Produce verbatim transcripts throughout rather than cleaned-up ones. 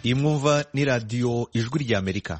imwumva ni radiyo ijwi ry'Amerika.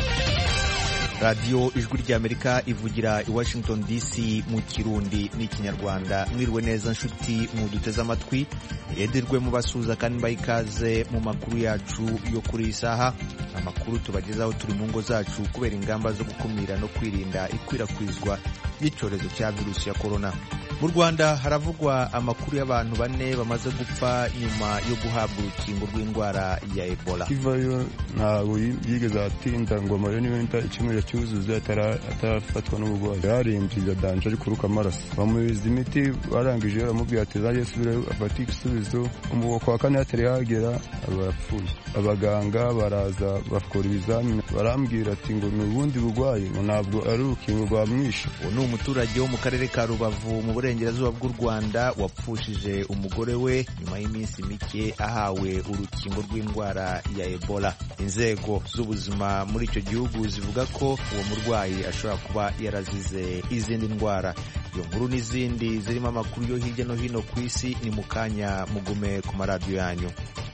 radiyo ijwi ry'Amerika ivugira i Washington D C mu Kirundi n'ikinyarwanda. Mwiriwe neza nshuti muduteze amatwi, edirwe mu basuza kandi bayikaze mu makuru yacu yo kuri isaha. Amakuru tubagezaho turi mu ngo zacu kubera ingamba zo gukumira no kwirinda ikwirakwizwa y'icyorezo cya virusi ya corona. Mu Rwanda haravugwa amakuru y'abantu bane bamaze gupfa nyuma yo guhabwa urukingo rw'indwara ya Ebola. Kivayo ntabwo yigeze atinda ngo amayo niwenda icyumweru cyuzuze atarafatwa n'uburwayi. Yarembye danje ari kuruka amaraso. Bamubiza imiti barangije bamubwira ati zaje subire afata igisubizo. Umuko wa kane atari hagera abapfuye. Abaganga baraza bakora ibizamini barambwira ati ngo n'ubundi burwayi ngo ntabwo ari urukingo rwamwishe. Uwo ni umuturage wo mu karere ka Rubavu mu burengerazuba bw'u Rwanda wapfushije umugore we nyuma y'iminsi mike ahawe urukingo rw'indwara ya Ebola. Inzego z'ubuzima muri icyo gihugu zivuga ko uwo murwayi ashobora kuba yarazize izindi ndwara. Iyo nkuru n'izindi zirimo amakuru yo hirya no hino ku isi ni mu kanya, mugume ku maradiyo yanyu.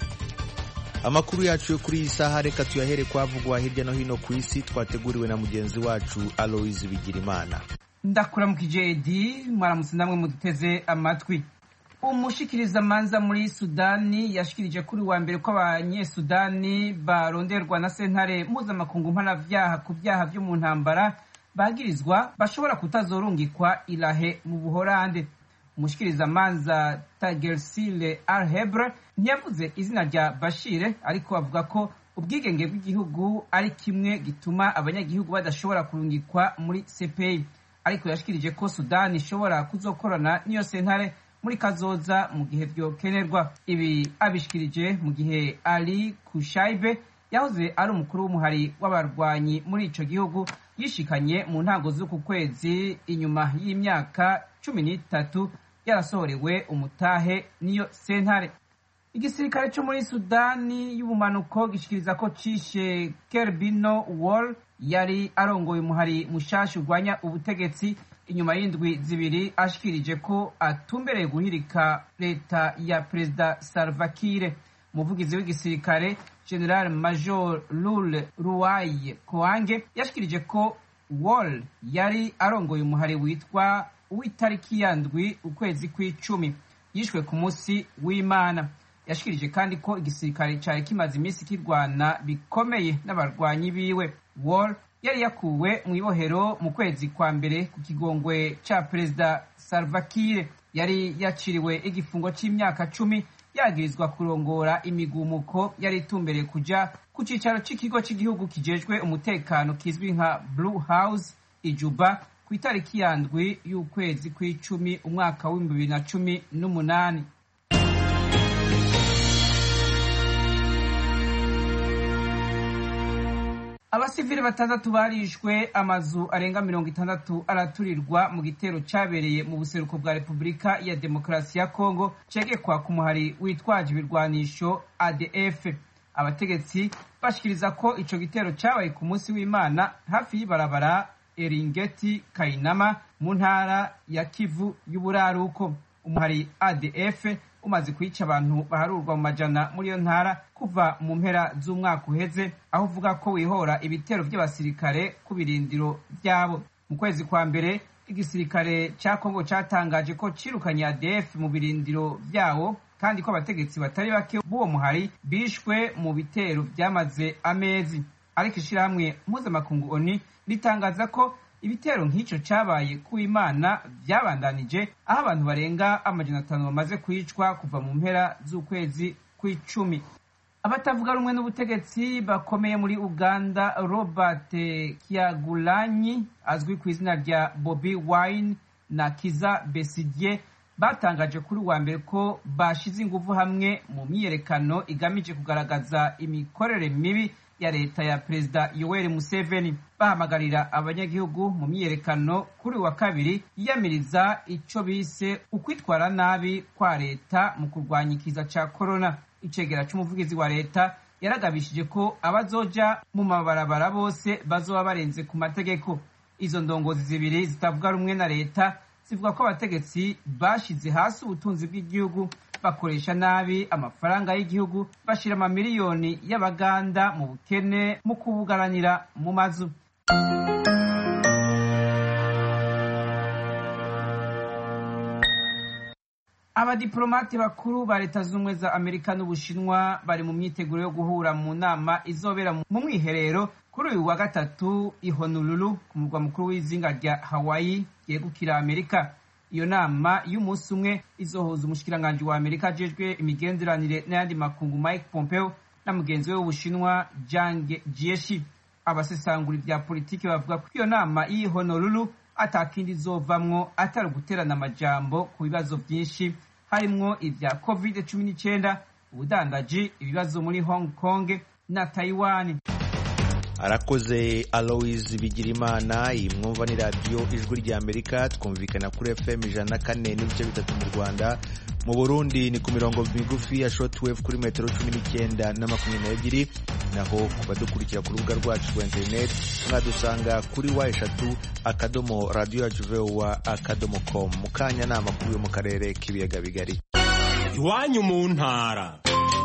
Amakuru yacu yo kuri iyi saha reka tuyahere kwavugwa hirya no hino ku isi, twateguriwe na mugenzi wacu Aloise Bigirimana. Ndakura mu kijedi mwaramutse namwe muduteze amatwi. Umushikiriza manza muri Sudani yashikirije kuri wa mbere ko abanyesudani baronderwa na sentare mpuzamakungu mpanavyaha ku vyaha vyo mu ntambara bagirizwa bashobora kutazorungikwa Irahe mu Buholande. Umushikiriza manza Tagersile Al-Hebre ntiyavuze izina rya Bashir, ariko avuga ko ubwigenge bw'igihugu ari kimwe gituma abanyagihugu badashobora kurungikwa muri C P I, ariko yashikirije ko Sudani ishobora kuzokorana n'iyo sentare muri kazoza mu gihe vyokenerwa. Ibi abishikirije mu gihe Ali Kushaibe yahoze ari umukuru w'umuhari w'abarwanyi muri ico gihugu yishikanye mu ntango z'uku kwezi inyuma y'imyaka cumi n'itatu yarasohorewe umutahe n'iyo sentare. Igisirikare cyo muri Sudani y'ubumanuko gishikiriza ko cishe Kerbino Wall yari arongoye umuhari mushasha urwanya ubutegetsi inyuma y'indwi zibiri ashikirije ko atumbereye guhirika leta ya Perezida Salva Kiir. Umuvugizi w'igisirikare General Major Lule Ruwaye Koange yashikirije ko Wall yari arongoye umuhari witwa uw'itariki ya ndwi ukwezi kw'icumi, yishwe ku munsi w'Imana. Yashikirije kandi ko igisirikare cari kimaze iminsi kirwana bikomeye n'abarwanyi biwe. Wall yari yakuwe mu ibohero mu kwezi kwa mbere ku kigongwe ca Perezida Salva Kiir. Yari yaciriwe igifungo c'imyaka cumi yagirizwa kurongora imigumuko yari itumbereye kuja ku cicaro c'ikigo c'igihugu kijejwe umutekano kizwi nka Blue House ijuba ku itariki ya ndwi y'ukwezi kw'icumi umwaka w'ibihumbi bibiri na cumi n'umunani. Abasivili batandatu barishwe, amazu arenga mirongo itandatu araturirwa mu gitero cabereye mu buseruko bwa Repubulika ya Demokarasi ya Kongo cegekwa ku muhari witwaje ibirwanisho A D F. Abategetsi bashikiriza ko ico gitero cabaye ku munsi w'Imana hafi y'ibarabara Eringeti Kainama mu ntara ya Kivu y'uburaruko. Umuhari A D F umaze kwica abantu baharurwa mu majana muri iyo ntara kuva mu mpera z'umwaka uheze, aho uvuga ko wihora ibitero by'abasirikare ku birindiro byabo. Mu kwezi kwa mbere igisirikare ca Kongo catangaje ko cirukanye A D F mu birindiro vyawo, kandi ko abategetsi batari bake b'uwo muhari bishwe mu bitero byamaze amezi. Ariko ishirahamwe mpuzamakungu O N U ritangaza ko ibitero nk'ico cabaye ku Imana vyabandanije, aho abantu barenga amajana atanu bamaze kwicwa kuva mu mpera z'ukwezi kw'icumi. Abatavuga rumwe n'ubutegetsi bakomeye muri Uganda, Robert Kyagulanyi azwi ku izina rya Bobi Wine na Kiza Besigye, batangaje kuri wa mbere ko bashize inguvu hamwe mu myiyerekano igamije kugaragaza imikorere mibi ya leta ya Perezida Yoweri Museveni. Bahamagarira abanyagihugu mu myiyerekano kuri wa kabiri yiyamiriza ico bise ukwitwara nabi kwa leta mu kurwanya ikiza ca corona. Icegera c'umuvugizi wa leta yaragabishije ko abazoja mu mabarabara bose bazoba barenze ku mategeko. Izo ndongozi zibiri zitavuga rumwe na leta zivuga ko abategetsi bashize hasi ubutunzi bw'igihugu bakoresha nabi amafaranga y'igihugu bashira amamiliyoni y'abaganda mu bukene mu kubugaranira mu mazu. Abadiplomati bakuru ba Leta Zunze za Amerika n'Ubushinwa bari mu myiteguro yo guhura mu nama izobera mu mwiherero kuri uyu wa gatatu i Honolulu ku murwa mukuru w'izinga rya Hawaii yegukira Amerika. Iyo nama y'umunsi umwe izohuza umushikiranganje wa Amerika ajejwe imigenderanire n'ayandi makungu Mike Pompeo na mugenzi we w'Ubushinwa Zhang Jiechi. Abasesangura vya politiki bavuga ko iyo nama y'i Honolulu atakindi izovamwo atari guterana amajambo ku bibazo byinshi harimwo ivya covid cumi n'icyenda, ubudandaji, ibibazo muri Hong Kong na Taiwan. Arakoze Alois Bigirimana. Imwumva ni radio Ijwi rya Amerika, twumvikana kuri F M ijana na kane n'ibice bitatu mu Rwanda. Mu Burundi ni ku mirongo migufi ya shortwave kuri metero cumi n'icyenda na makumyabiri n'ebyiri, naho kubadukurikira ku rubuga rwacu rwa internet mwadusanga kuri wa eshatu akadomo radio yacu voa akadomo com. Mukanya na makuru yo mu karere k'ibiyaga bigari. Iwanyu mu ntara.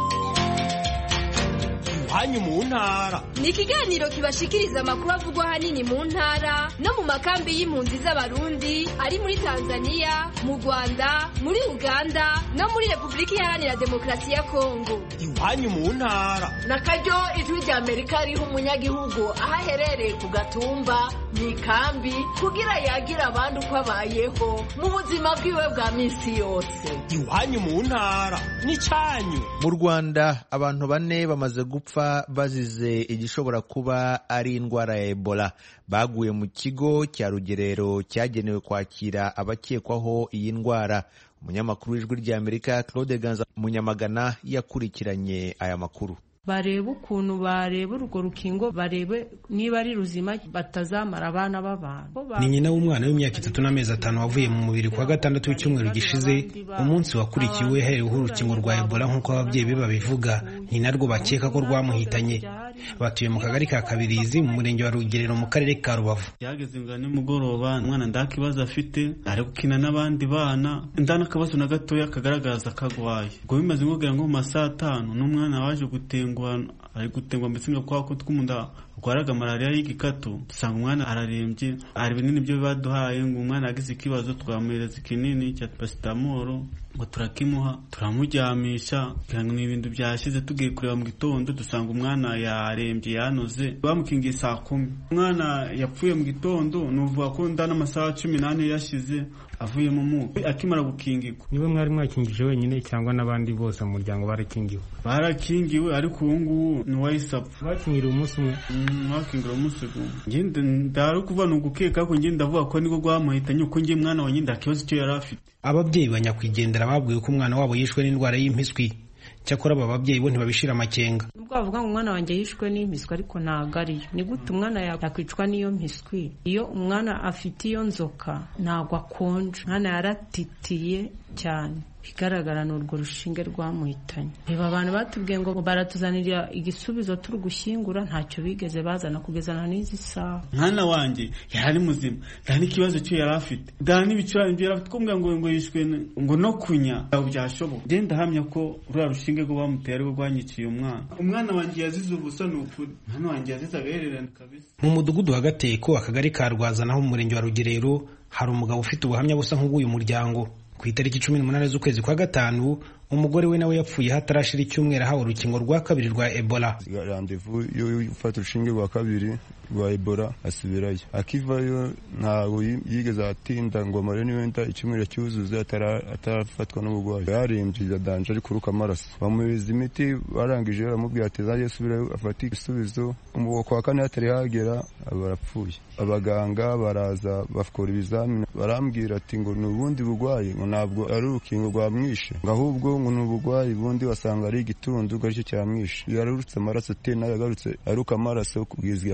Iwanyu mu ntara ni ikiganiro kibashikiriza amakuru avugwa hanini mu ntara no mu makambi y'impunzi z'abarundi ari muri Tanzania, mu Rwanda, muri Uganda no muri Republika Iharanira Demokarasi ya Kongo. Iwanyu mu ntara nakaryo Ijwi rya Amerika riha umunyagihugu aho aherereye ku gatumba mu ikambi kugira yagira abandi uko abayeho mu buzima bwiwe bwa minsi yose. Iwanyu mu ntara ni cyanyu. Mu Rwanda abantu bane bamaze gupfa bazize igishobora kuba ari indwara ya Ebola. Baguye mu kigo cya Rugerero cyagenewe kwakira abakekwaho iyi ndwara. Umunyamakuru w'Ijwi rya Amerika Claude Ganza Munyamagana yakurikiranye aya makuru. Bareba ukuntu bareba urwo rukingo, barebe niba ari ruzima batazamara abana b'abantu. Ni nyina w'umwana w'imyaka itatu n'amezi atanu wavuye mu mubiri kwa gatandatu w'icyumweru gishize, umunsi wakurikiwe hereweho urukingo rwa Ebola nk'uko ababyeyi be babivuga. Ni narwo bakeka ko rwamuhitanye. Batuye mu kagari ka Kabirizi mu murenge wa Rugerero mu karere ka Rubavu. Yageze ngo nimugoroba umwana ndakibaza afite ari gukina n'abandi bana, ndana akabazo na gatoya kagaragaza kagwaye. Ngo bimaze ngogira ngo mu masaha atanu n'umwana waje gutengwa ari gutengwa mbese ngo kwa ko twumunda gwaraga malaria y'igikatu, dusanga umwana ararembye, ari binini byo baduhaye ngo umwana agize ikibazo twamuhereza ikinini cya paracetamol ngo turakimuha turamujyamisha kandi n'ibintu byashize. Tugiye kureba mu gitondo dusanga umwana yarembye yanoze, bamukingiye saa kumi. Umwana yapfuye mu gitondo, nuvuga ko ndana amasaha cumi n'ane yashize avuye mu mubi akimara gukingirwa. Niwe mwari mwakingije wenyine cyangwa n'abandi bose mu muryango barakingiwe? Barakingiwe ariko ubu ngubu ni wayisapfa. Bakingiriye umunsi umwe? Bakingira umunsi umwe. Ngende ndari kuva no gukeka ko ngende ndavuga ko niko rwamuhitanye uko ngiye mwana wa nyinda kibazo cyo yari afite. Ababyeyi banyakwigendera babwiye ko umwana wabo yishwe n'indwara y'impiswi. Cyakora aba babyeyi bo ntibabishira amakenga. Nubwo bavuga ngo umwana wanjye yishwe n'impiswi ariko ntago ariyo. Ni gute umwana yakwicwa n'iyo mpiswi? Iyo umwana afite iyo nzoka ntago akonje, umwana yaratitiye cyane, bigaragara n'urwo rushinge rwamuhitanye. Niba abantu batubwiye ngo baratuzanira igisubizo turi gushyingura, ntacyo bigeze bazana kugezana n'izi saha. Mwana wanjye yari muzima, nta n'ikibazo cyo yari afite, nta n'ibicurane byo yari afite, kumbwa ngo ngo yishwe ngo no kunya byashoboka. Genda hamya ko rwa rushinge rwo bamuteye rwo rwanyiciye umwana. Umwana wanjye yazize ubusa n'ukuri, mwana wanjye yazize agahererana kabisa. Mu mudugudu wa Gateko akagari ka Rwaza naho mu murenge wa Rugerero hari umugabo ufite ubuhamya busa nk'ubw'uyu muryango. Ku itariki cumi n'umunani z'ukwezi kwa gatanu umugore we nawe yapfuye hatarashira icyumweru ahawe urukingo rwa kabiri rwa Ebola. Randevu yo gufata urushinge rwa kabiri rwa Ebola asubirayo. Akivayo ntago yigeze atinda ngo amare niwenda icyumweru cyuzuze atarafatwa n'ubugwayi. Yarembye danje ari kuruka amaraso. Bamuhereza imiti, barangije baramubwira ati zaje subirayo afata igisubizo. Umugo kwa kane atari hagera barapfuye. Abaganga baraza bakora ibizamini barambwira ati ngo nubundi bugwayi ngo ntabwo ari urukingo rwamwishe, ahubwo ngo n'ubugwayi bundi wasanga ari igitundu gacyo cyamwishe. Yarurutse amaraso tena yagarutse aruka amaraso kugizwa yapfiriye.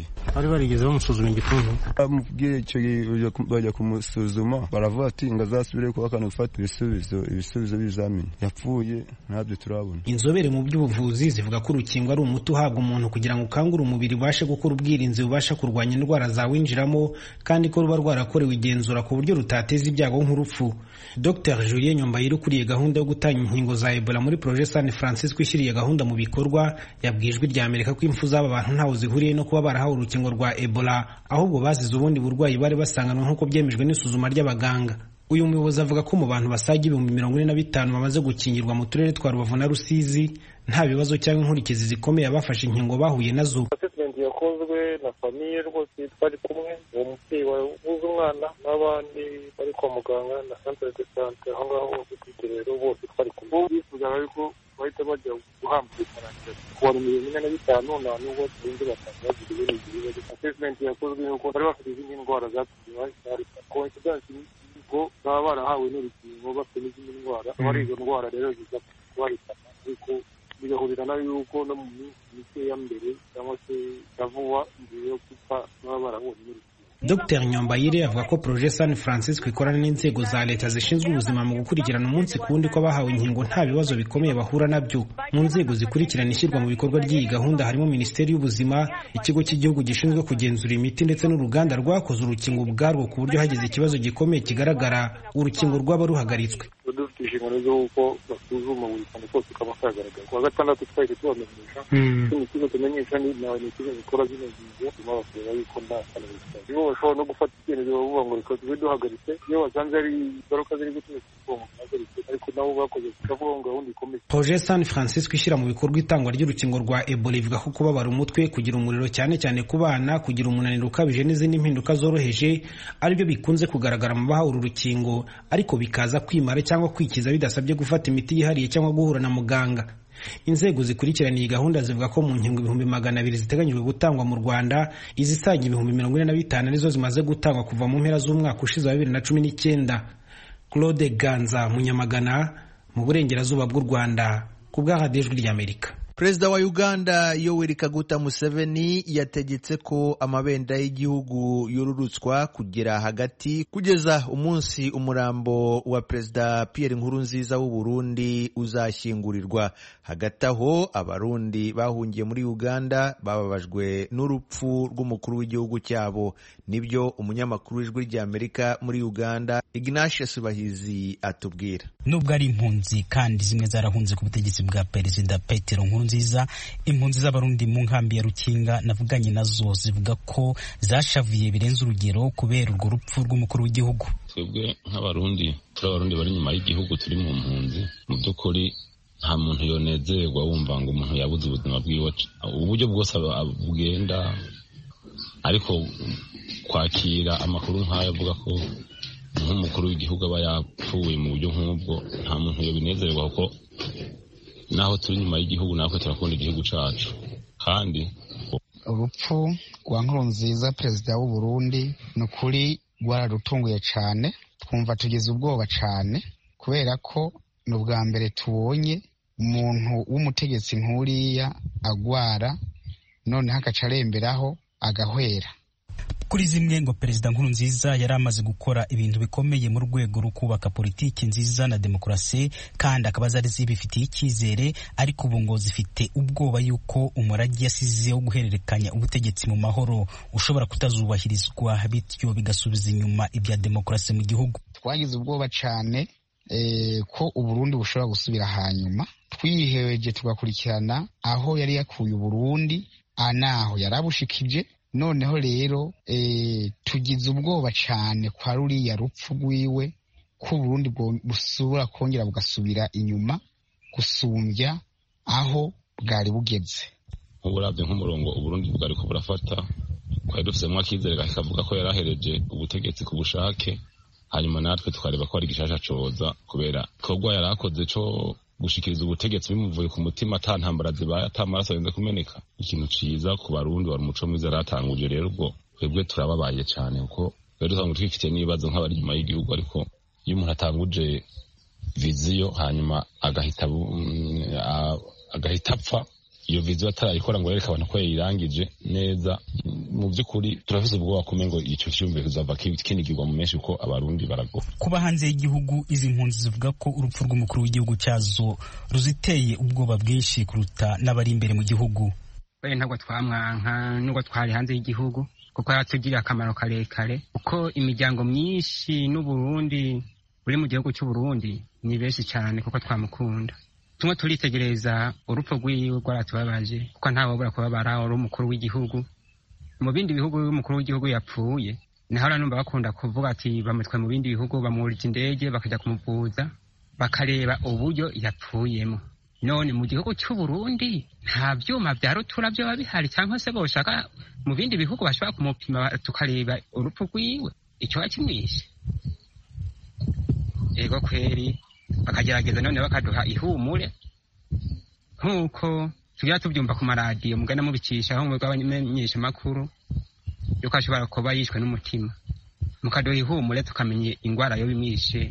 bari barigeze bamusuzuma igituntu bamubwiye icyo bajya kumusuzuma baravuga ati ngo azasubire kuba akantu gufata ibisubizo ibisubizo bizamini yapfuye ntabyo turabona. Inzobere mu by'ubuvuzi zivuga ko urukingo ari umuti uhabwa umuntu kugira ngo ukangure umubiri ubashe gukora ubwirinzi bubasha kurwanya indwara zawinjiramo kandi ko ruba rwarakorewe igenzura ku buryo rutateza ibyago nk'urupfu. Dr Julien Nyombayire ukuriye gahunda yo gutanga inkingo za Ebola muri Projet San Francisco ishyiriye gahunda mu bikorwa yabwiye Ijwi rya Amerika ko impfu z'aba bantu ntaho zihuriye no kuba barahawe urukingo rwa Ebola ahubwo bazize ubundi burwayi bari basanganwe nk'uko byemejwe n'isuzuma ry'abaganga. Uyu muyobozi avuga ko mu bantu basaga ibihumbi mirongo ine na bitanu bamaze gukingirwa mu turere twa Rubavu na Rusizi nta bibazo cyangwa inkurikizi zikomeye abafashe inkingo bahuye nazo. Assessment yakozwe na famiye rwose twari kumwe uwo mubyeyi wabuze umwana n'abandi bari kwa muganga na centre de santé aho ngaho rero bose twari kumwe bifuzaga ariko bahita bajya guhambura ikarangira kuwa mirongo ine na bitanu nta n'ubwo turinze batanga bagira ibindi bibazo. Assessment yakozwe yuko bari bafite izindi ndwara zatumye hari coincidence ko baba barahawe n'urukingo bafite n'izindi ndwara bari izo ndwara rero ziza kubahitana ariko bigahurira nayo yuko no mu minsi mike ya mbere cyangwa se vuba mbere yo gupfa baba barabonye n'urukingo. Dr Nyombayire avuga ko Projet San Francisco ikorana n'inzego za leta zishinzwe ubuzima mu gukurikirana umunsi ku wundi ko abahawe inkingo nta bibazo bikomeye bahura nabyo. Mu nzego zikurikirana ishyirwa mu bikorwa ry'iyi gahunda harimo Minisiteri y'Ubuzima, Ikigo cy'Igihugu gishinzwe kugenzura imiti ndetse n'uruganda rwakoze urukingo ubwarwo ku buryo hagize ikibazo gikomeye kigaragara urukingo rwaba ruhagaritswe. Dufite inshingano z'uko basuzuma buri kantu kose kaba kagaragara. Kuwa gatandatu twahise tubamenyesha kino kigo tumenyesha ni nawe ni ikigo gikora zino ngingo tuma basubira yuko nta kantu bifite. Nibo bashobora no gufata icyemezo bavuga ngo reka tube duhagaritse iyo basanze ari ingaruka ziri gutuma ubwonko buhagaritse ariko nabo bakoze tukavuga ngo gahunda ikomeye. Projet San Francisco ishyira mu bikorwa itangwa ry'urukingo rwa Ebola ivuga ko kubabara umutwe, kugira umuriro cyane cyane ku bana, kugira umunaniro ukabije n'izindi mpinduka zoroheje aribyo bikunze kugaragara mu bahawe uru rukingo ariko bikaza kwimara cyangwa kwikiza bidasabye gufata imiti yihariye cyangwa guhura na muganga. Inzego zikurikirana iyi gahunda zivuga ko mu nkingo ibihumbi magana abiri ziteganyijwe gutangwa mu Rwanda izisaga ibihumbi mirongo ine na bitanu arizo zimaze gutangwa kuva mu mpera z'umwaka ushize wa bibiri na cumi n'icyenda. Claude Ganza Munyamagana mu burengerazuba bw'u Rwanda ku bwa Radio Ijwi ry'Amerika. Perezida wa Uganda Yoweri Kaguta Museveni yategetse ko amabendera y'igihugu yururutswa kugera hagati kugeza umunsi umurambo wa Perezida Pierre Nkurunziza w'u Burundi uzashyingurirwa. Hagati aho abarundi bahungiye muri Uganda bababajwe n'urupfu rw'umukuru w'igihugu cyabo. Nibyo umunyamakuru w'Ijwi ry'Amerika muri Uganda Ignatius Bahizi atubwira. Nubwo ari impunzi kandi zimwe zarahunze ku butegetsi bwa Perezida Petero Nkurunziza, impunzi z'abarundi mu nkambi ya Rukinga navuganye nazo zivuga ko zashavuye birenze urugero kubera urwo rupfu rw'umukuru w'igihugu. Twebwe nk'abarundi turi abarundi bari nyuma y'igihugu turi mu mpunzi, mu by'ukuri nta muntu yonezerwa wumva ngo umuntu yabuze ubuzima bwiwe uburyo bwose bugenda, ariko kwakira amakuru nk'ayo avuga ko nk'umukuru w'igihugu aba yapfuye mu buryo nk'ubwo nta muntu yobinezerwa kuko naho turi nyuma y'igihugu natwe turakunda igihugu cyacu. Kandi urupfu rwa Nkurunziza perezida w'u Burundi ni ukuri rwaradutunguye cyane, twumva tugize ubwoba cyane kubera ko ni ubwa mbere tubonye umuntu w'umutegetsi nk'uriya agwara noneho agaca aremberaho agahwera. Kuri zimwe ngo Perezida Nkurunziza yari amaze gukora ibintu bikomeye mu rwego rwo kubaka politiki nziza na demokarasi kandi akaba zari zibifitiye icyizere, ariko ubu ngo zifite ubwoba yuko umurage yasize wo guhererekanya ubutegetsi mu mahoro ushobora kutazubahirizwa, bityo bigasubiza inyuma ibya demokarasi mu gihugu. Twagize ubwoba cyane eh, ko Uburundi bushobora gusubira hanyuma. Twiheweje tugakurikirana aho yari yakuye Uburundi anaho yarabushikije. Noneho rero e, tugize ubwoba cyane kwa ruriya rupfu rwiwe ko Burundi busubira kongera bugasubira inyuma gusumbya aho bwari bugeze. Uburabye nk'umurongo Uburundi bwari ko burafata kwari dufisemo akizere kavuga ko yarahereje ubutegetsi ku bushake, hanyuma natwe tukareba ko ari gishasha coza kubera kogwa yarakoze cyo gushikiriza ubutegetsi bimuvuye ku mutima ata ntambara zibaye ata maraso yenda kumeneka. Ikintu ciza ku barundi wari umuco mwiza ratanguje. Rero ubwo twebwe turababaye cyane kuko rero dusanga twifite n'ibibazo nk'abari nyuma y'igihugu, ariko iyo umuntu atanguje viziyo hanyuma agahita agahita apfa iyo viziyo atarayikora ngo yereke abantu ko yayirangije neza. Mu by'ukuri turafise ubwoba kumenya ngo ico cyumviro kizava kinigirwa mu menshi kuko abarundi barago. Kuba hanze y'igihugu izi mpunzi zivuga ko urupfu rw'umukuru w'igihugu cyazo ruziteye ubwoba bwinshi kuruta n'abari imbere mu gihugu. Bari ntabwo twamwanka nubwo twari hanze y'igihugu kuko yatugiriye akamaro karekare kuko imiryango myinshi n'Uburundi buri mu gihugu cy'u Burundi ni benshi cyane kuko twamukunda. Tumwe turitegereza urupfu rw'iwe rwaratubabaje kuko ntawe wabura kubabara uri umukuru w'igihugu. Mu bindi bihugu umukuru w'igihugu yapfuye naho numva bakunda kuvuga ati bamutwe mu bindi bihugu bamurije indege bakajya kumuvuza bakareba uburyo yapfuyemo. None mu gihugu cy'u Burundi nta byuma bya rutura byo babihari cyangwa se boshaka mu bindi bihugu bashobora kumupima tukareba urupfu rw'iwe icyo bakimwishe. Ego kweri bakagerageza none bakaduha ihumure nkuko tugira tubyumva ku maradiyo mugana mubicisha aho mwebwe abamenyesha makuru yuko ashobora kuba yishwe n'umutima mukaduha ihumure tukamenya ingwara yo bimwishe.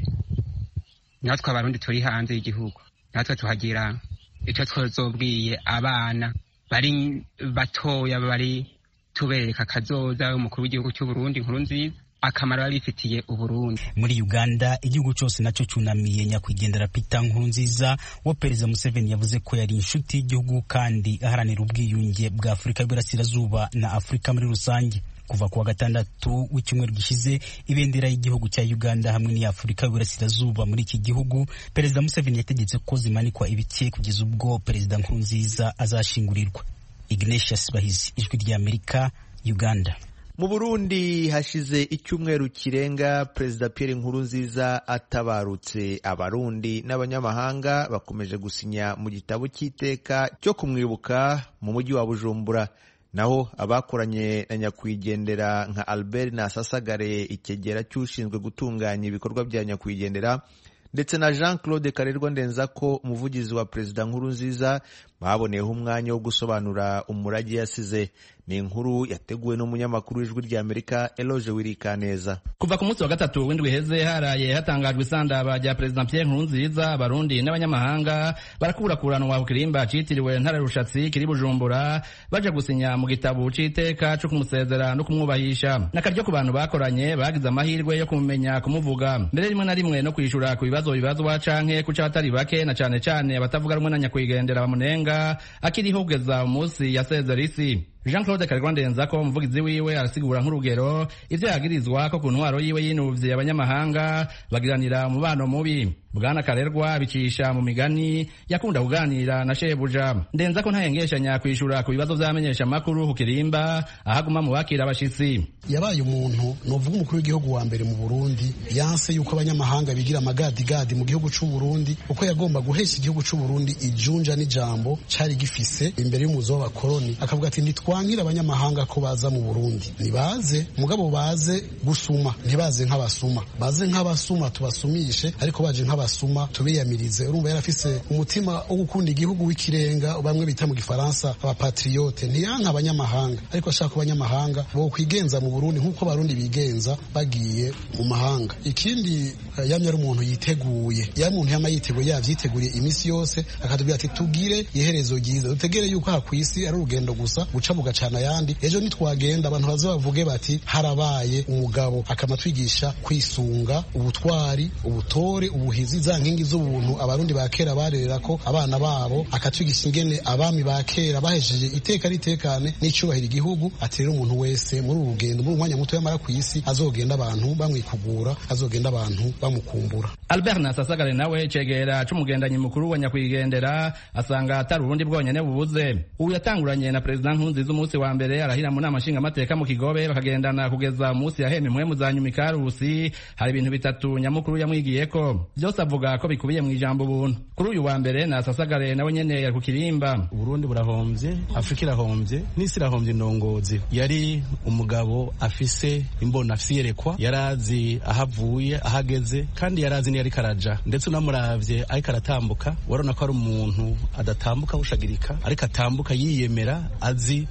Natwe abarundi turi hanze y'igihugu natwe tuhagira icyo twazobwiye abana bari batoya bari tubereka kazoza umukuru w'igihugu cy'u Burundi nkuru nziza akamaro barifitiye Uburundi. Muri Uganda igihugu cyose nacyo cyunamiye nyakwigendera Peter Nkurunziza wa Perezida Museveni yavuze ko yari inshuti y'igihugu kandi aharanira ubwiyunge bwa Afurika y'Iburasirazuba na Afurika muri rusange. Kuva kuwa gatandatu w'icyumweru gishize ibendera y'igihugu cya Uganda hamwe n'iya Afurika y'Iburasirazuba muri iki gihugu Perezida Museveni yategetse ko zimanikwa ibike kugeza ubwo Perezida Nkurunziza azashingurirwa. Ignatius Bahizi, Ijwi ry'Amerika, Uganda. Mu Burundi hashize icyumweru kirenga Perezida Pierre Nkurunziza atabarutse. Abarundi n'abanyamahanga bakomeje gusinya mu gitabo cy'iteka cyo kumwibuka mu mujyi wa Bujumbura. Naho abakoranye na nyakwigendera nka Albert Nasasagare ikegera cy'ushinzwe gutunganya ibikorwa bya nyakwigendera ndetse na Jean Claude Karerwa Ndenzako umuvugizi wa Perezida Nkurunziza baboneyeho umwanya wo gusobanura umurage yasize. Ni inkuru yateguwe n'umunyamakuru w'Ijwi ry'Amerika Eloge Wirikaneza. Kuva ku munsi wa gatatu w'indwi heze haraye hatangajwe isandaba rya Perezida Pierre Nkurunziza, abarundi n'abanyamahanga barakurakuranwa ku kirimba citiriwe Ntare Rushatsi kiri Bujumbura baje gusinya mu gitabo c'iteka cyo kumusezera no kumwubahisha. Nakaryo ku bantu bakoranye bagize amahirwe yo kumenya kumuvuga mbere rimwe na rimwe no kwishura ku bibazo bibazwa canke ku catari bake na cane cane abatavuga rumwe na nyakwigendera bamunenga akiriho kugeza umunsi yasezera isi. Jean Claude Karerwa Ndenzako umuvugizi wiwe arasigura nk'urugero ivyo yagirizwa ko ku ntwaro yiwe yinuvye abanyamahanga bagiranira umubano mubi. Bwana Karerwa bicisha mu migani yakunda kuganira na shebuja. Ndenzako ntayengeshanya kwishura ku bibazo vy'amenyesha makuru ku kirimba ahaguma mu bakira abashitsi. Yabaye umuntu novuga umukuru w'igihugu wa mbere mu Burundi yanse yuko abanyamahanga bigira amagadi gadi mu gihugu c'u Burundi uko yagomba guhesha igihugu c'u Burundi ijunja n'ijambo cari gifise imbere y'umuzo w'abakoroni. Akavuga ati nitwankira abanyamahanga ko baza mu Burundi nibaze mugabo baze gusuma ntibaze nk'abasuma baze nk'abasuma tubasumishe ariko baje nk'abasuma tubiyamirize. Urumva yarafise umutima wo gukunda igihugu w'ikirenga bamwe bita mu gifaransa abapatriote ntiyanka abanyamahanga ariko ashaka abanyamahanga bo kwigenza mu Burundi nk'uko abarundi bigenza bagiye mu mahanga. Ikindi yamye ari umuntu yiteguye ya muntu yama yiteguye yavyiteguriye imisi yose akatubwira ati tugire iherezo ryiza dutegere yuko ha kwisi ari urugendo gusa guca bugacana yandi ejo nitwagenda abantu bazabavuge bati harabaye umugabo akamatwigisha kwisunga ubutwari ubutore ubuhizi za nkingi z'ubuntu abarundi bakera barerera ko abana babo akatwigisha ingene abami bakera bahesheje iteka ritekane n'icyubahiro igihugu atera umuntu wese muri urugendo muri umwanya muto yamara ku isi azogenda abantu bamwikugura azogenda abantu bamukumbura. Albert Nasasagare nawe cegera c'umugendanyi mukuru wa nyakwigendera asanga atari urundi bwonyene bubuze. Ubu yatanguranye na Perezida Nkurunziza umunsi wa mbere arahira mu nama nshinga mateka mu Kigobe bakagendana kugeza umunsi yaheme mwemu za nyuma ikarusi. Hari ibintu bitatu nyamukuru yamwigiyeko byose avuga ko bikubiye mu ijambo ubuntu. Kuri uyu wa mbere Nasasagare nawe nyene yari ku kirimba. Burundi burahombye, Afrika irahombye, n'isi irahombye indongozi. Yari umugabo afise imbona afise yerekwa yarazi ahavuye ahageze kandi yarazi ni yari karaja ndetse unamuravye ariko aratambuka warona ko ari umuntu adatambuka bushagirika ariko atambuka yiyemera azi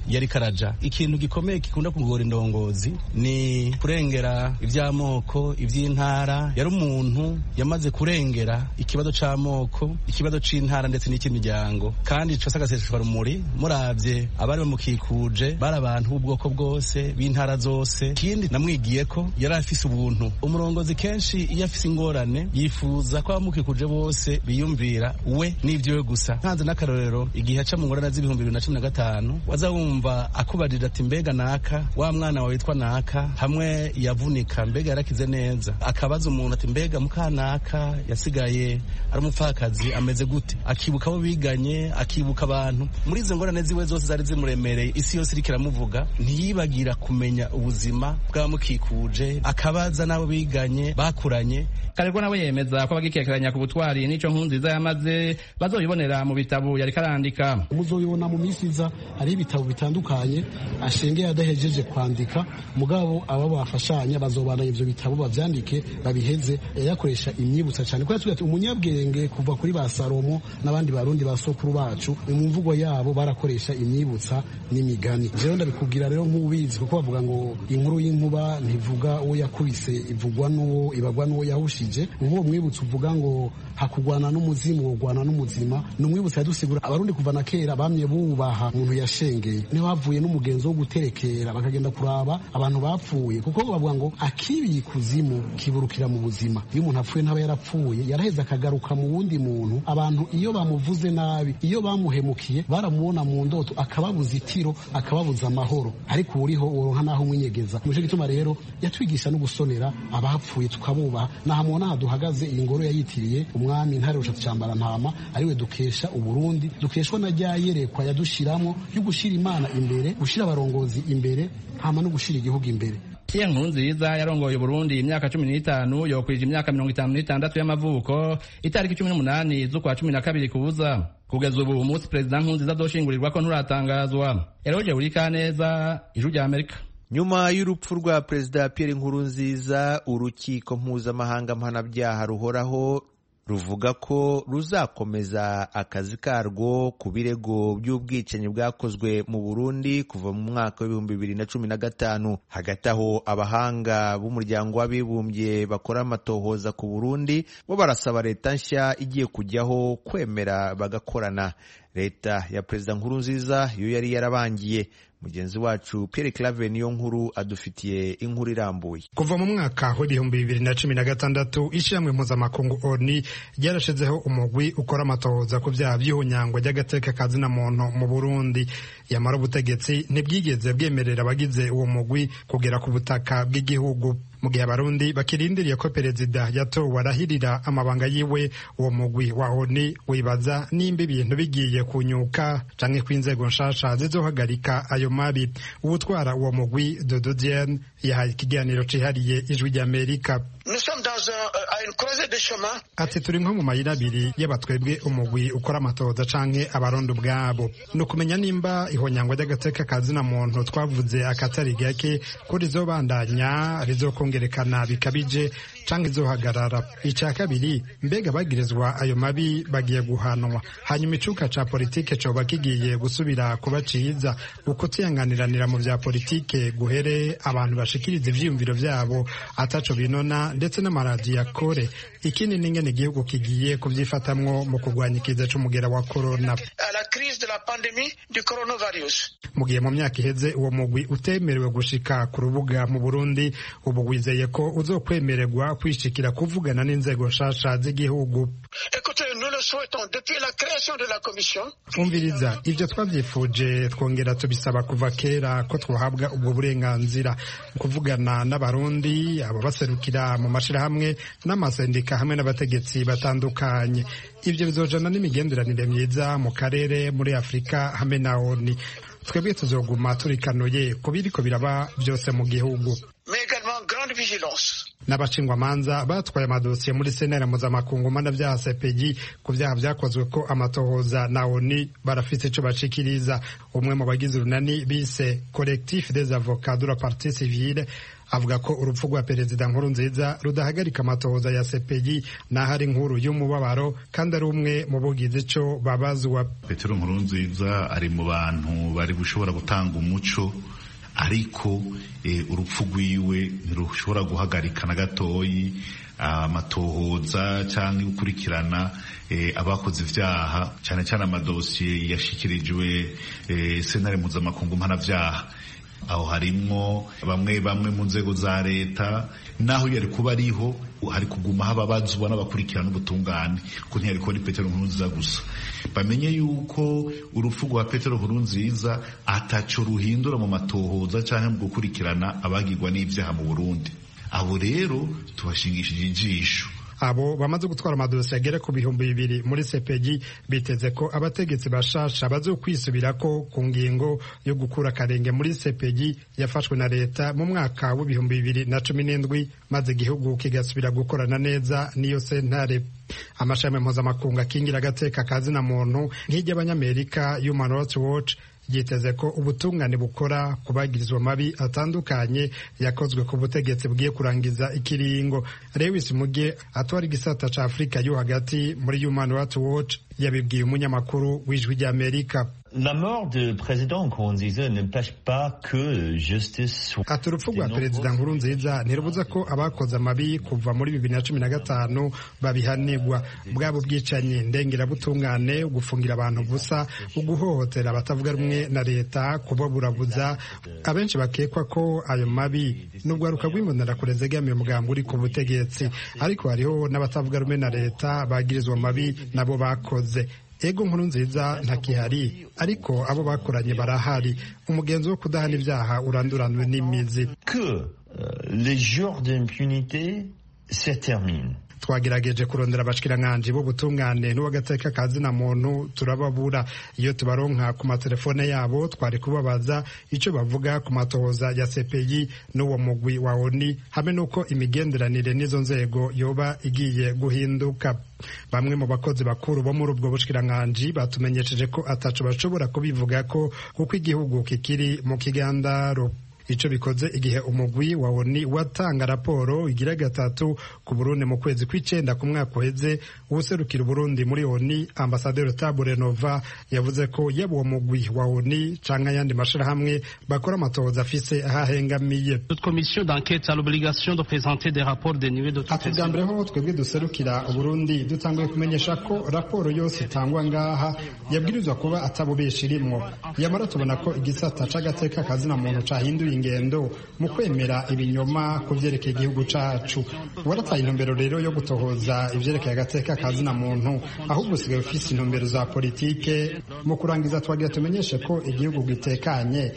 yari karaja. Ikintu gikomeye gikunda kugora indongozi ni kurengera ivy'amoko, ivy'intara. Yari umuntu yamaze kurengera ikibazo c'amoko, ikibazo c'intara ndetse n'icy'imiryango, kandi cose agaseseshwa rumuri. Muravye abari bamukikuje bari abantu b'ubwoko bwose, b'intara zose. Ikindi namwigiye ko yari afise ubuntu. Umurongozi kenshi iyo afise ingorane yifuza ko abamukikuje bose biyumvira we n'ivyo gusa. Ntanze n'akarorero igihe aca mu ngorane z'ibihumbi bibiri na cumi na gatanu waza wumva akubarira ati mbega naka wa mwana wawe witwa naka hamwe yavunika mbega yarakize neza, akabaza umuntu ati mbega mukanaka yasigaye ari umupfakazi ameze gute, akibuka abo biganye, akibuka abantu. Muri izo ngorane ziwe zose zari zimuremereye, isi yose iriko iramuvuga, ntiyibagira kumenya ubuzima bw'abamukikuje, akabaza n'abo biganye bakuranye. Karegwa nawe yemeza ko abagikekeranya ku butwari n'ico Nkurunziza yamaze bazoyibonera mu bitabo yari karandika. Muzoyibona mu misi iza, hari ibitabo bitandukanye ashengeye adahejeje kwandika, mugabo aba bafashanya bazobana ivyo bitabo bavyandike babiheze. Yakoresha imyibutsa cyane ko yatubwiye ati umunyabwenge kuva kuri ba Salomo n'abandi barundi basokuru bacu mu mvugo yabo barakoresha imyibutsa n'imigani. Jewe ndabikubwira rero nk'ubizi kuko bavuga ngo inkuru y'inkuba ntivuga uwo yakubise, ivugwa n'uwo ibagwa n'uwo yahushije. Uwo mwibutsa uvuga ngo hakugwana n'umuzimu wogwana n'umuzima, n'umwibutsa yadusigura abarundi kuva na kera bamye bubaha umuntu yashengeye. Niho havuye n'umugenzo wo guterekera bakagenda kuraba abantu bapfuye, kuko bavuga ngo akibiye kuzimu kiburukira mu buzima. Iyo umuntu apfuye ntaba yarapfuye, yaraheze akagaruka mu wundi muntu. Abantu iyo bamuvuze nabi, iyo bamuhemukiye baramubona mu ndoto akababuza itiro, akababuza amahoro, ariko uriho uronka naho umwinyegeza. Nico gituma rero yatwigisha no gusonera abapfuye tukabubaha. Nahamona duhagaze iyi ngoro yayitiriye umwami Ntare Rushatsi Cyambara Ntama, ariwe dukesha Uburundi, dukeshwa na rya yerekwa yadushiramo yo gushira Imana imbere, gushira abarongozi imbere, hama no gushira igihugu imbere. Pierre Nkurunziza yarongoye Burundi imyaka cumi n'itanu, yokwije imyaka mirongo itanu n'itandatu y'amavuko itariki cumi n'umunani z'ukwa cumi na kabiri kubuza. Kugeza ubu umunsi Perezida Nkurunziza azoshingurirwa ko nturatangazwa. Eroje Burikaneza, Ijwi rya Amerika. Nyuma y'urupfu rwa Perezida Pierre Nkurunziza, urukiko mpuzamahanga mpanabyaha ruhoraho ruvuga ko ruzakomeza akazi karwo ku birego by'ubwicanyi bwakozwe mu Burundi kuva mu mwaka w'ibihumbi bibiri na cumi na gatanu. Hagati aho abahanga b'umuryango w'abibumbye bakora amatohoza ku Burundi bo barasaba leta nshya igiye kujyaho kwemera bagakorana. Leta ya Perezida Nkurunziza yo yari yarabangiye. Mugenzi wacu Pierre Claver niyo nkuru adufitiye inkuru irambuye. Kuva mu mwaka w'ibihumbi bibiri na cumi na gatandatu ishyirahamwe mpuzamakungu O N U ryarashizeho umugwi ukora amatohoza ku byaha by'ihonyangwa ry'agateka kazina muntu mu Burundi. Yamara ubutegetsi ntibwigeze bwemerera abagize uwo mugwi kugera ku butaka bw'igihugu. Mu gihe abarundi bakirindiriye ko perezida yatowe arahirira amabanga yiwe, uwo mugwi wa O N U wibaza nimba ibintu bigiye kunyuka canke kw'inzego nshasha zizohagarika ayo mabi. Uwutwara uwo mugwi Dodo Diane yahaye ikiganiro cihariye Ijwi rya Amerika. Ati turi nko mu mayira abiri y'abatwebwe umugwi ukora amatohoza canke abarundi ubwabo. Ni ukumenya nimba ihonyangwa ry'agateka kazina muntu twavuze akatari gake ko rizobandanya, rizokongerekana bikabije canke izohagarara. Ica kabiri, mbega bagirizwa ayo mabi bagiye guhanwa. Hanyuma icuka ca politike coba kigiye gusubira kuba ciza, uko tuyanganiranira mu vya politike guhere, abantu bashikiriza ivyiyumviro vyabo ataco binona, ndetse n'amaradiyo akore. Ikindi n'ingene igihugu kigiye kuvyifatamwo mu kurwanya ikiza c'umugera wa corona. Mu gihe mu myaka iheze uwo mugwi utemerewe gushika ku rubuga mu Burundi, ubu wizeye ko uzokwemererwa kwishikira kuvugana n'inzego nshasha z'igihugu. Umviriza, ivyo twavyifuje twongera tubisaba kuva kera ko twahabwa ubwo burenganzira, kuvugana n'abarundi, abo baserukira mu mashirahamwe n'amasendika hamwe n'abategetsi batandukanye. Ivyo bizojana n'imigenderanire myiza mu karere, muri Afrika hamwe na O N U. Twebwe tuzoguma turikanuye ku biriko biraba byose mu gihugu. N'abashingwamanza batwaye amadosiye muri senera mpuzamakungu mpanabyaha C P G ku vyaha vyakozwe ko amatohoza na O N U barafite ico bacikiriza. Umwe mu bagize urunani bise Collectif des avocats de la partie civile avuga ko urupfu rwa perezida Nkurunziza rudahagarika amatohoza ya C P I naho ari inkuru y'umubabaro kandi ari umwe mu bugize ico babazwa. Petero Nkurunziza ari mu bantu bari gushobora gutanga umuco, ariko e, urupfu rwiwe ntirushobora guhagarika na gatoyi amatohoza cyangwa gukurikirana e, abakoze ivyaha, cyane cyane amadosiye yashikirijwe e, sentare mpuzamakungu mpanavyaha. Aho harimwo bamwe bamwe mu nzego za leta, naho yari kuba ariho hari kuguma hababazwa n'abakurikirana ubutungane, ko ntiyari kuba ari Petero Nkurunziza gusa. Bamenye yuko urupfu rwa Petero Nkurunziza ataco ruhindura mu matohoza cyangwa mu gukurikirana abagirwa n'ivyaha mu Burundi. Abo rero tubashingishije ijisho. Abo bamaze gutwara amadosiye agera ku bihumbi bibiri muri C P I biteze ko abategetsi bashasha bazokwisubirako ku ngingo yo gukura akarenge muri C P I yafashwe na leta mu mwaka w'ibihumbi bibiri na cumi n'indwi, maze igihugu kigasubira gukorana neza n'iyo sentare. Amashami mpuzamakungu akingira agateka kazina muntu nk'iry'Abanyamerika Human Rights Watch yiteze ko ubutungane bukora kubagirizwa mabi atandukanye yakozwe ku butegetsi bwiye kurangiza ikiringo. Lewis Muge atwara igisata ca Afrika yo hagati muri Human Rights Watch yabibwiye umunyamakuru w'Ijwi ry'Amerika. La mort de président Nkurunziza n'empêche pas que justice soit. Ati urupfu rwa perezida Nkurunziza ntirubuza ko abakoze amabi kuva muri bibiri na cumi na gatanu babihanirwa, bwabo bwicanyi ndengerabutungane, gufungira abantu gusa, uguhohotera abatavuga rumwe na leta, kubaburabuza. Abenshi bakekwa ko ayo mabi n'ubwaruka rw'imbonerakure zegamiye umugambi uri ku butegetsi, ariko hariho n'abatavuga rumwe na leta bagirizwa amabi nabo bakoze. Ego Nkurunziza ntakihari, ariko abo bakoranye barahari. Umugenzo wo kudahana ibyaha uranduranwe n'imizi. Que uh, les jours d'impunité se terminent. Twagerageje kurondera abashikiranganje bo butungane n'uwagateka kazina muntu turababura. Iyo tubaronka ku matelefone yabo twari kubabaza ico bavuga ku matohoza ya C P I n'uwo mugwi wa O N U hamwe nuko imigenderanire n'izo nzego yoba igiye guhinduka. Bamwe mu bakozi bakuru bo muri ubwo bushikiranganje batumenyesheje ko ataco bashobora kubivuga ko kuko igihugu kikiri mu kigandaro. Ico bikoze igihe umugwi wa O N U watanga raporo igira gatatu ku Burundi mu kwezi kw'icenda ku mwaka uheze. Uwuserukira Burundi muri O N U Ambassadeur Tabure Nova yavuze ko yaba uwo mugwi wa O N U canke ayandi mashirahamwe bakora amatohoza afise ahahengamiye. Notre commission d'enquête a l'obligation de présenter des rapports dénués de toute raison. Atugambere ho twebwe duserukira Burundi dutanguye kumenyesha ko raporo yose itangwa ngaha yabwirizwa kuba atabubesha irimwo. Yamara tubona ko igisata c'agateka kazina muntu cahinduye ingendo mu kwemera ibinyoma ku vyerekeye igihugu cacu. Warataye intumbero rero yo gutohoza ivyerekeye agateka kazina muntu, ahubwo usigaye ufise intumbero za politike. Mu kurangiza twagira tumenyeshe ko igihugu gitekanye,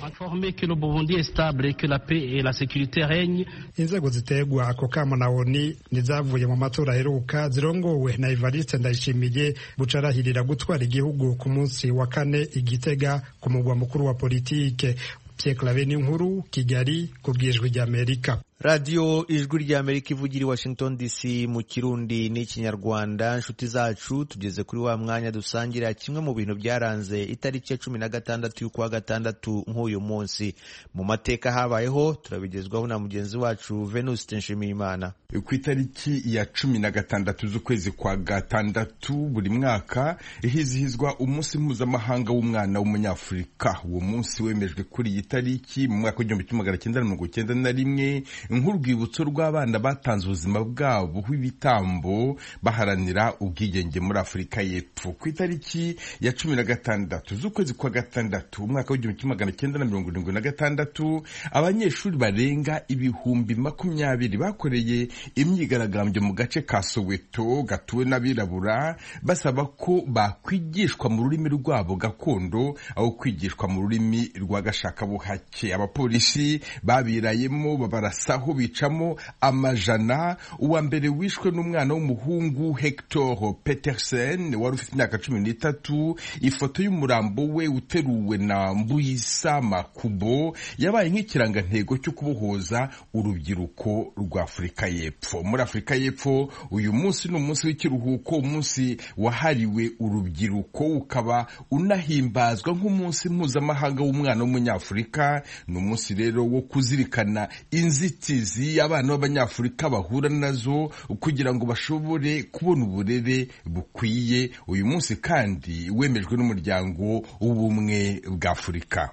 inzego zitegwa ako kamo na O N U nizavuye mu matora aheruka zirongowe na Evariste Ndayishimiye bucarahirira gutwara igihugu ku munsi wa kane Igitega ku mugwa mukuru wa politike. Pierre Claver Nkuru, Kigali, ku bw'Ijwi ry'Amerika. Radio Ijwi ry'Amerika ivugira i Washington D C mu Kirundi n'Ikinyarwanda. Nshuti zacu, tugeze kuri wa mwanya dusangira kimwe mu bintu byaranze itariki ya cumi na gatandatu y'ukwa gatandatu nk'uyu munsi mu mateka habayeho. Turabigezwaho na mugenzi wacu Venuste Nshimiyimana. Ku itariki ya cumi na gatandatu z'ukwezi kwa gatandatu buri mwaka hizihizwa umunsi mpuzamahanga w'umwana w'umunyafurika. Uwo munsi wemejwe kuri iyi tariki mu mwaka w'igihumbi kimwe magana cyenda mirongo cyenda na rimwe nk'urwibutso rw'abana batanze ubuzima bwabo w'ibitambo baharanira ubwigenge muri Afurika y'Epfo. Ku itariki ya cumi na gatandatu z'ukwezi kwa gatandatu umwaka w'igihumbi kimwe magana cyenda na mirongo irindwi na gatandatu abanyeshuri barenga ibihumbi makumyabiri bakoreye imyigaragambyo mu gace ka Soweto gatuwe n'abirabura basaba ko bakwigishwa mu rurimi rwabo gakondo aho kwigishwa mu rurimi rwa gashakabuhake. Abapolisi babirayemo babarasaho bicamo amajana. Uwa mbere wishwe n'umwana w'umuhungu Hector Petersen wari ufite imyaka cumi n'itatu. Ifoto y'umurambo we uteruwe na Mbuyisa Makubo yabaye nk'ikirangantego cyo kubohoza urubyiruko rwa Afurika y'Epfo. Muri Afurika y'Epfo uyu munsi ni umunsi w'ikiruhuko, umunsi wahariwe urubyiruko, ukaba unahimbazwa nk'umunsi mpuzamahanga w'umwana w'umunyafurika. Ni umunsi rero wo kuzirikana inzitizi inzitizi abana b'abanyafurika bahura nazo kugira ngo bashobore kubona uburere bukwiye, uyu munsi kandi wemejwe n'umuryango w'ubumwe bwa Afurika.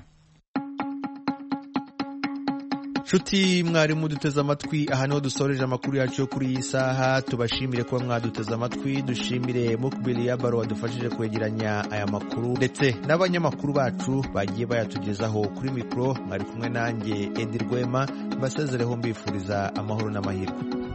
Nshuti mwarimu duteze amatwi, aha niho dusoreje amakuru yacu yo kuri iyi saha. Tubashimire kuba mwaduteze amatwi, dushimire Mukbili Yabaro wadufashije kwegeranya aya makuru ndetse n'abanyamakuru bacu bagiye bayatugezaho. Kuri mikro mwari kumwe nanjye Edi Rwema, mbasezereho mbifuriza amahoro n'amahirwe.